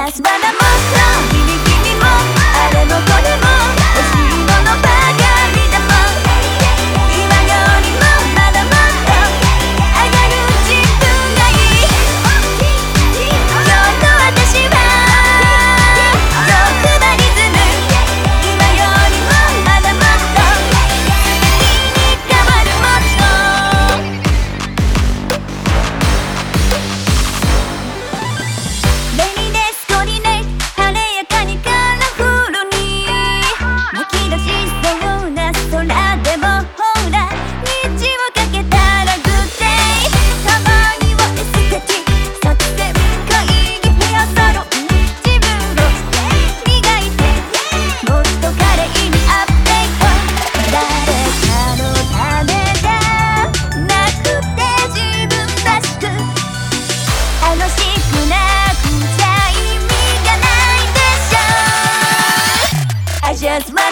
Just wanna move on 君もあれもこれも欲しいものばかりだもん今よりもまだもっと上がる自分がいい今日の私は欲張りズム今よりもまだもっと素敵に変わるもっとレミですコリネ晴れやかにカラフルにむき出しそうな空でもほら虹をかけたらグッデイたまにはエステティ作戦会議ヘアサロン自分を磨いてもっと華麗にアップデート誰かのためじゃなくて自分らしく楽しくなくちゃ意味がないでしょ I just want